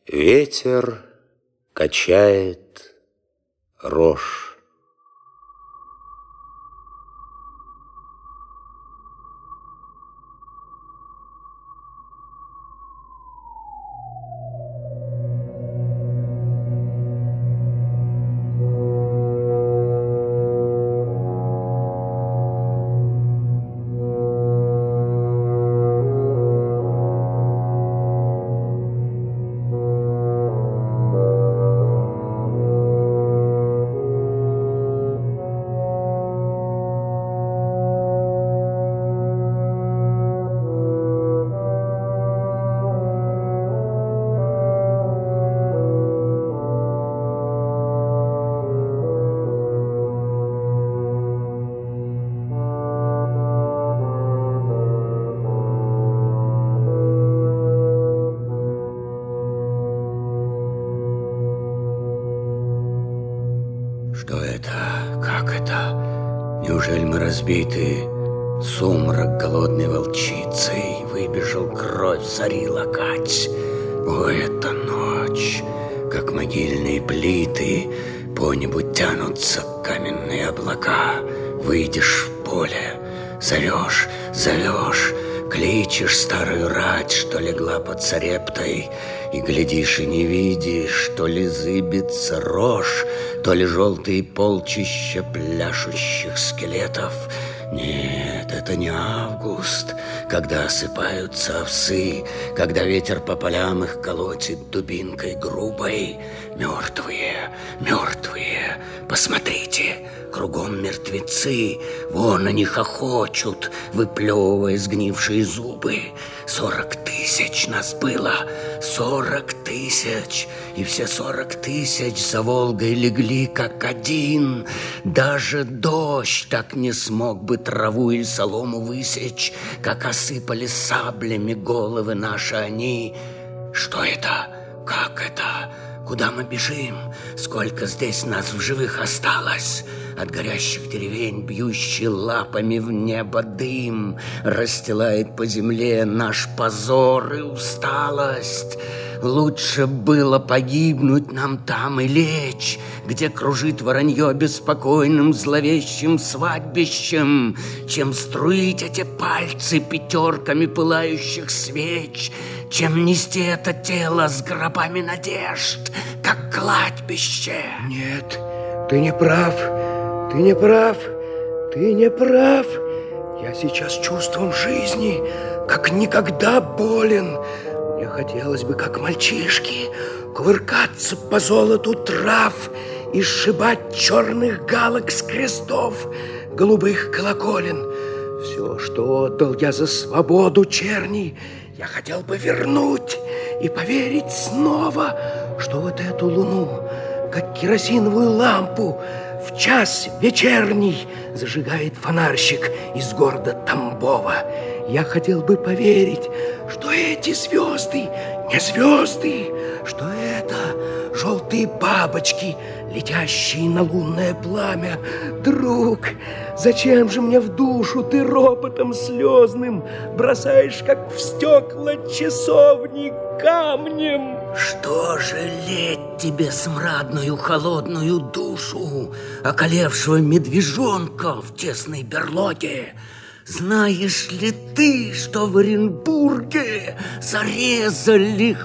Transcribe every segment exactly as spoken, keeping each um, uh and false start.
Ветер качает рожь. Что это? Как это? Неужели мы разбиты? Сумрак голодной волчицей, выбежал кровь зари лакать. О, это ночь, как могильные плиты, по небу тянутся каменные облака. Выйдешь в поле, зовешь, зовешь, кличешь старую рать, что легла под Сарептой, и глядишь и не видишь, то ли зыбится рожь, то ли желтые полчища пляшущих скелетов. Нет, это не август, когда осыпаются овсы, когда ветер по полям их колотит дубинкой грубой. Мертвые, мертвые, посмотрите, кругом мертвецы, вон они хохочут, выплевывая сгнившие зубы. Сорок тысяч нас было, сорок тысяч, и все сорок тысяч за Волгой легли как один. Даже дождь так не смог бы траву или солому высечь, как осыпали саблями головы наши они. Что это? Как это? Куда мы бежим? Сколько здесь нас в живых осталось? От горящих деревень, бьющий лапами в небо дым, расстилает по земле наш позор и усталость. Лучше было погибнуть нам там и лечь, где кружит воронье беспокойным зловещим свадьбищем, чем струить эти пальцы пятерками пылающих свеч, чем нести это тело с гробами надежд, как кладбище. Нет, ты не прав, ты не прав, ты не прав. Я сейчас чувством жизни как никогда болен. Мне хотелось бы, как мальчишки, кувыркаться по золоту трав и сшибать черных галок с крестов голубых колоколен. Все, что отдал я за свободу черни, я хотел бы вернуть и поверить снова, что вот эту луну, как керосиновую лампу, в час вечерний зажигает фонарщик из города Тамбова. Я хотел бы поверить, что эти звезды не звезды, что это желтые бабочки, летящие на лунное пламя. Друг, зачем же мне в душу ты ропотом слезным бросаешь, как в стекла часовни, камнем? Что жалеть тебе смрадную холодную душу околевшего медвежонка в тесной берлоге? Знаешь ли ты, что в Оренбурге зарезали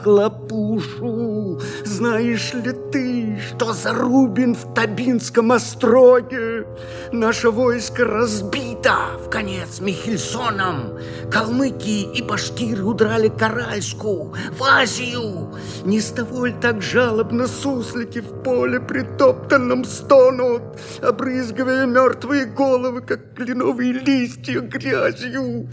хлопушу? Знаешь ли ты, что Зарубин в Табинском остроге? Наше войско разбито в конец Михельсоном. Калмыки и башкиры удрали к Аральску, в Азию. Не с того ли так жалобно суслики в поле притоптанном стонут, обрызгивая мертвые головы, как кленовые листья, грязью?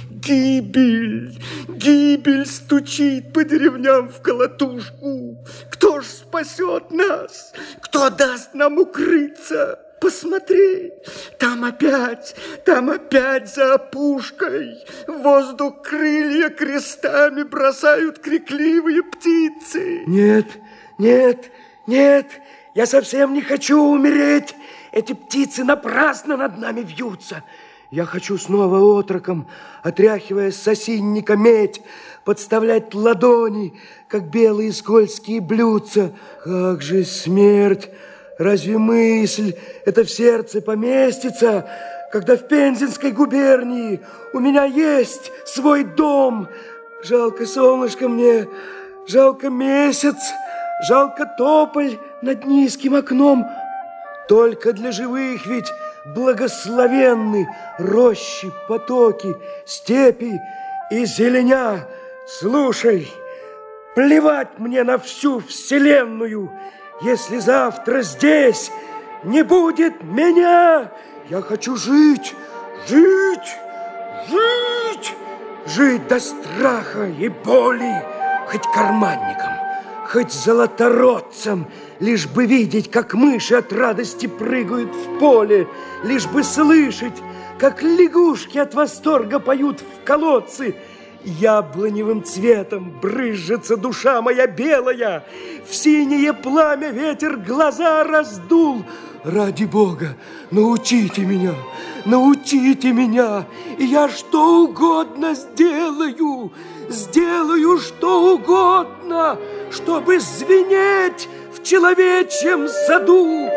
Гибель, гибель стучит по деревням в колотушку. Кто ж спасет нас? Кто даст нам укрыться? Посмотри, там опять, там опять за опушкой в воздух крылья крестами бросают крикливые птицы. Нет, нет, нет, я совсем не хочу умереть. Эти птицы напрасно над нами вьются. Я хочу снова отроком, отряхивая с осинника медь, подставлять ладони, как белые скользкие блюдца. Как же смерть! Разве мысль это в сердце поместится, когда в Пензенской губернии у меня есть свой дом? Жалко солнышко мне, жалко месяц, жалко тополь над низким окном. Только для живых ведь благословенны рощи, потоки, степи и зеленя. Слушай, плевать мне на всю вселенную, если завтра здесь не будет меня. Я хочу жить, жить, жить, жить до страха и боли, хоть карманником, хоть золоторотцем, лишь бы видеть, как мыши от радости прыгают в поле, лишь бы слышать, как лягушки от восторга поют в колодцы. Яблоневым цветом брызжется душа моя белая, в синее пламя ветер глаза раздул. Ради Бога, научите меня, научите меня, и я что угодно сделаю, сделаю что угодно, чтобы звенеть в человечьем саду.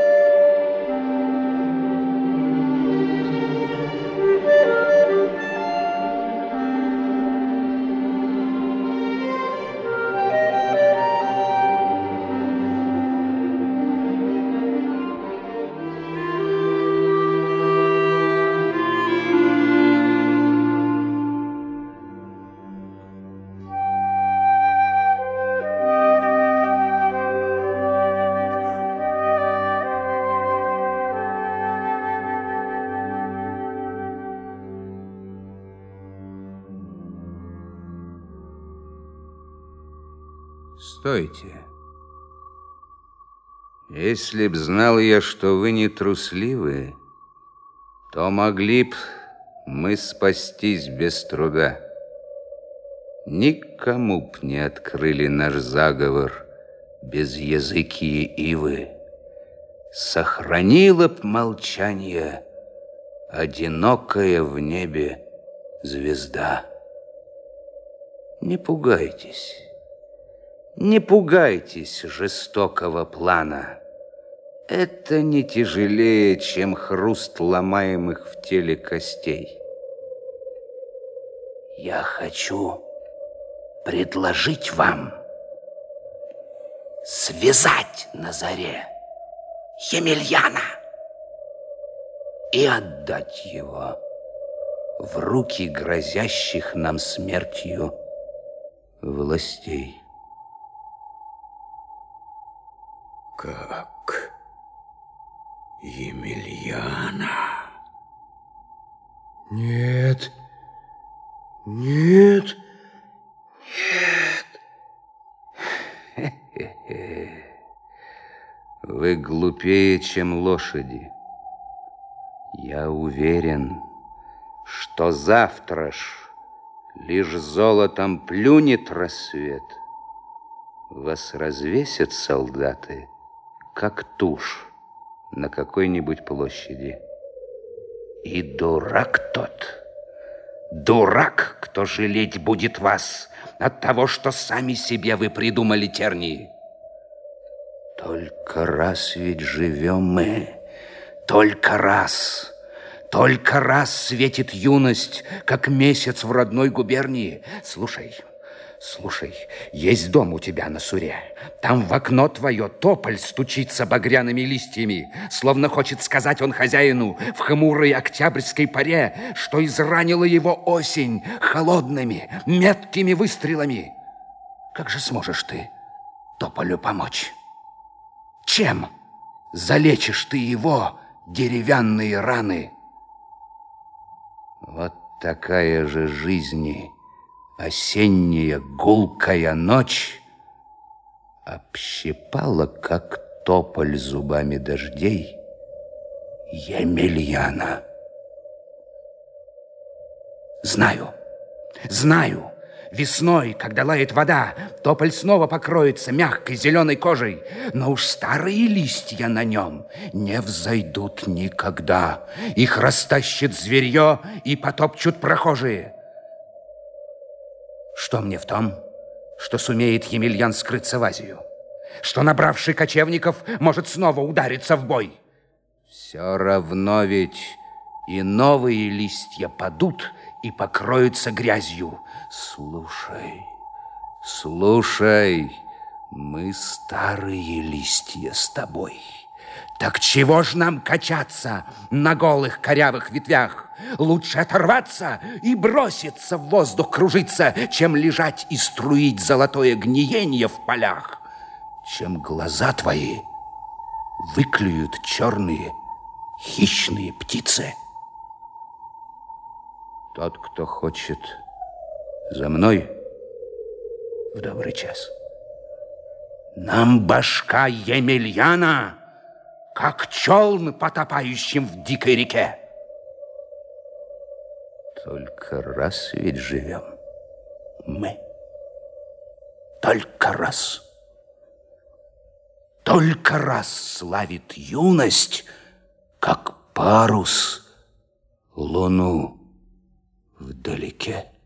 Стойте. Если б знал я, что вы не трусливы, то могли б мы спастись без труда. Никому б не открыли наш заговор без языки ивы. Сохранила б молчание одинокая в небе звезда. Не пугайтесь. Не пугайтесь жестокого плана. Это не тяжелее, чем хруст ломаемых в теле костей. Я хочу предложить вам связать на заре Емельяна и отдать его в руки грозящих нам смертью властей. Как Емельяна? Нет, нет, нет. Вы глупее, чем лошади. Я уверен, что завтра ж лишь золотом плюнет рассвет. Вас развесят солдаты, как тушь на какой-нибудь площади. И дурак тот, дурак, кто жалеть будет вас от того, что сами себе вы придумали тернии. Только раз ведь живем мы, только раз, только раз светит юность, как месяц в родной губернии. Слушай, слушай, есть дом у тебя на Суре. Там в окно твое тополь стучится багряными листьями, словно хочет сказать он хозяину в хмурой октябрьской паре, что изранила его осень холодными, меткими выстрелами. Как же сможешь ты тополю помочь? Чем залечишь ты его деревянные раны? Вот такая же жизнь, осенняя гулкая ночь общипала, как тополь зубами дождей, Емельяна. Знаю, знаю, Весной, когда лает вода, тополь снова покроется мягкой зеленой кожей, но уж старые листья на нем не взойдут никогда. Их растащит зверье и потопчут прохожие. Что мне в том, что сумеет Емельян скрыться в Азию? Что, набравший кочевников, может снова удариться в бой? Все равно ведь и новые листья падут и покроются грязью. Слушай, слушай, мы старые листья с тобой. Так чего ж нам качаться на голых корявых ветвях? Лучше оторваться и броситься в воздух кружиться, чем лежать и струить золотое гниенье в полях, чем глаза твои выклюют черные хищные птицы. Тот, кто хочет за мной в добрый час. Нам башка Емельяна, как челн, потопающим в дикой реке. Только раз ведь живем мы. Только раз. Только раз славит юность, как парус, луну вдалеке.